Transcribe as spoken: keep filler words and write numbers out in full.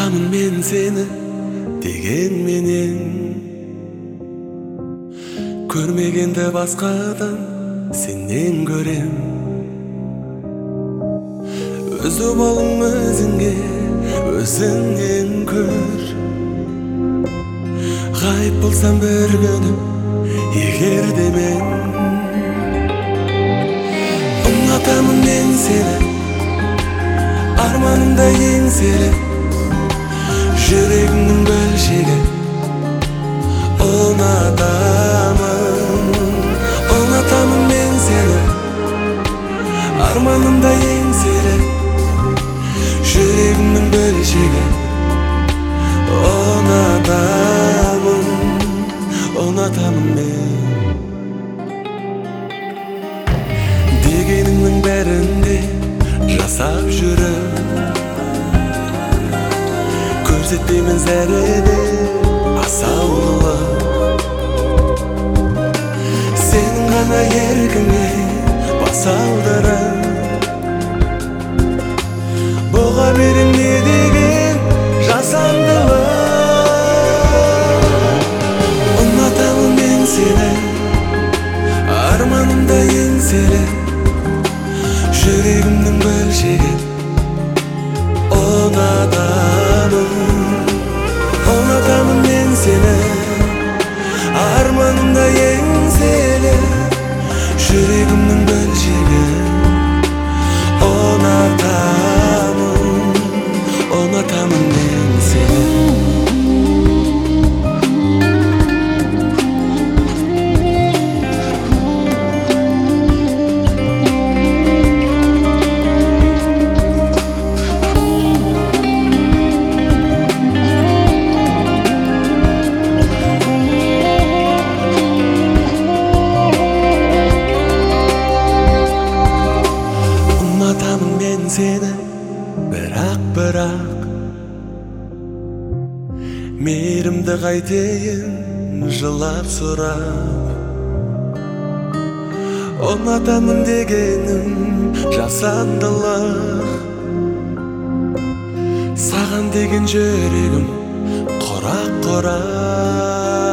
Ұнатамын мен сені дегенменен, көрмегенді басқадан сенен көрем. Өзі болың өзіңе, өзіңнен көр. Ғайып болсам бір күні, егер де мен. Ұнатамын мен сені, арманымда еңселі, жүрегімнің бөлшегі. Ұнатамын, ұнатамын мен сені, арманымда еңселі, жүрегімнің бөлшегі. Ұнатамын, ұнатамын мен. Дегеніңнің бәрінде жасап жүріп, көрсетпеймін зәреді асаулы. Сенің ғана еркіңе бас алдырып, боға берем не деген жасандылық. Ұнатамын мен сені, арманымда еңселі, жүрегімнің бөлшегі. Ұнатамын, ұнатамын мен сені, арманымда еңселі, жүрегімнің бөлшегі. Ұнатамын, ұнатамын мен сені. Ұнатамын мен сені, бірақ, бірақ мейірімді қайтейін жылап сұрап. Ұнатамын дегенім жасандылық, саған деген жүрегім құрақ-құрақ.